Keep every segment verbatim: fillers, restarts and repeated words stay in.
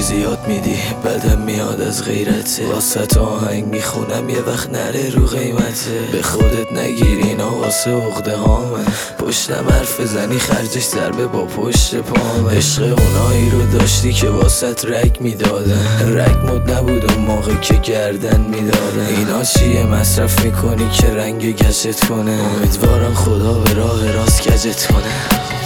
چیزی یاد میدی بدم میاد از غیرته، واسه تو آهنگ میخونم یه وقت نره رو قیمته. به خودت نگیر اینا واسه عقده هامه، پشتم حرف بزنی خرجش ضربه با پشت پامه. عشق اونایی رو داشتی که واسه رک میدادن، رک مد نبود اون موقع که گردن میدادن. اینا چیه مصرف میکنی که رنگ گشت کنه، امیدوارم خدا به راه راست کجت کنه.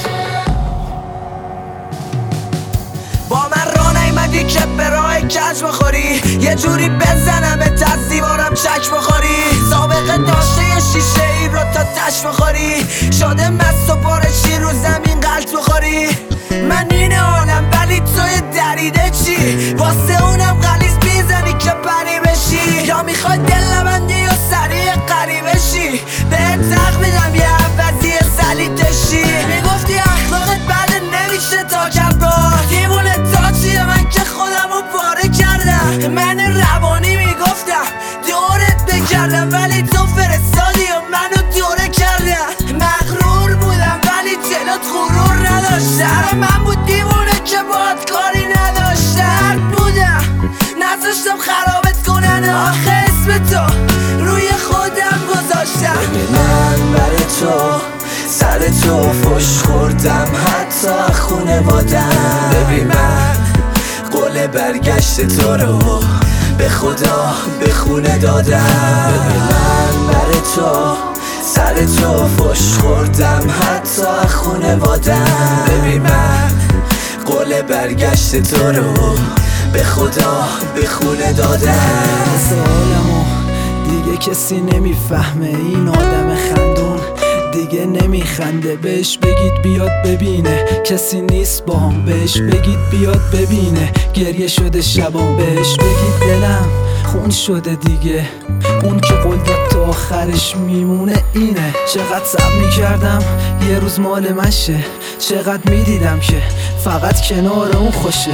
با من راه نیمدی که به راه کج بخوری، یه جوری بزنم به از دیوارم چک بخوری. سابقه داشته یه شیشه ای رو تا تش بخوری، شده مست و پارشی رو زمین غلط بخوری. من این حالم ولی توی دریده چی، واسه اونم غلیظ میزنی که پری بشی، یا میخوای دل نبندی یا سریع قریبه شی. بهت حق میدم یه عوضی سلیتشی. میگفتی اخلاقت بعد نمیشه تا کبرا، دیوونه تا چیه من که خودمو پاره کردم. من روانی میگفتم دورت بکردم ولی تو فرستادی و منو دوره کردم. مغرور بودم ولی جلوت غرور نداشتم، من بود دیوونه که باهات کاری نداشتم. بودم نذاشتم خرابت کنن، آخه اسم تو روی خودم گذاشتم. ببین من برای تو سر تو فش خوردم حتی خونه بادم. ببین من قول برگشت تو رو به خدا به خونه دادم. ببین من برای تو سر تو فش خوردم حتی خونه بادم. ببین من قول برگشت تو رو به خدا به خونه دادم. سوالمو دیگه کسی نمیفهمه، این آدم خندون دیگه نمیخنده. بهش بگید بیاد ببینه کسی نیست با هم، بهش بگید بیاد ببینه گریه شده شبام. بهش بگید دلم خون شده دیگه، اون که قول داد تا آخرش میمونه اینه. چقدر صبر میکردم یه روز مال من شه، چقدر میدیدم که فقط کنار اون خوشه.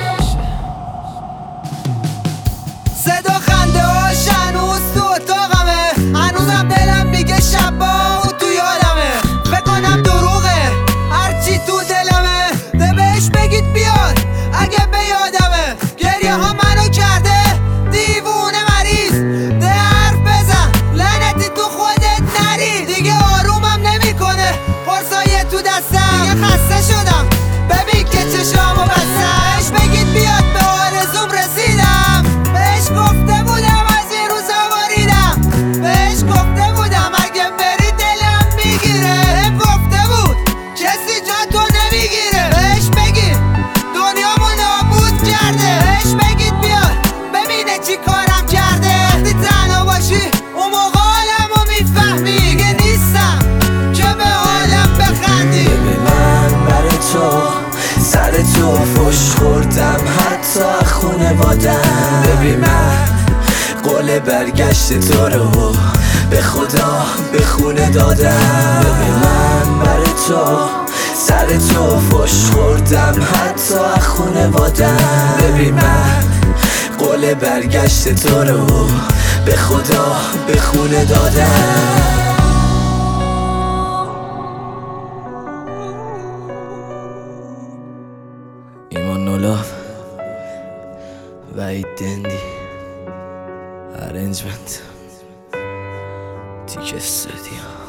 صدا خنده هاش هنوز تو اتاقمه، هنوزم دلم میگه شبا اون تو یادمه. بکنم دروغه هرچی تو دلمه، ده بهش بگید بیاد اگه به یادمه. گریه ها منو کرده دیوونه مریض، ده حرف بزن لعنتی تو خودت نری. دیگه آرومم نمیکنه پرسایه تو دستم، دیگه خسته شدم ببین که چشامو بستم. بهش بگید بیاد به آرزوم رسیدم، بهش گفته بودم از این روزا باریدم، بهش گفته بودم اگه بری دلم میگیره. بهم گفته بود کسی جا تو نمیگیره، بهش بگید دنیامو نابود کرده. بهش بگید بیاد ببینه چی کارم کرده. وقتی تنها باشی اون موقع حالمو میفهمی، دیگه نیستم که به حالم بخندی. ببین من برای تو سر تو فش خوردم حتی خونه بادم. ببین من قول برگشت تو رو به خدا به خونه دادم. ببین من برای تو سر تو فش خوردم حتی خونه بادم. ببین من قول برگشت تو رو به خدا به خونه دادم. ایمان نولاف وحید دندی ارنجمنت تیک استودیو.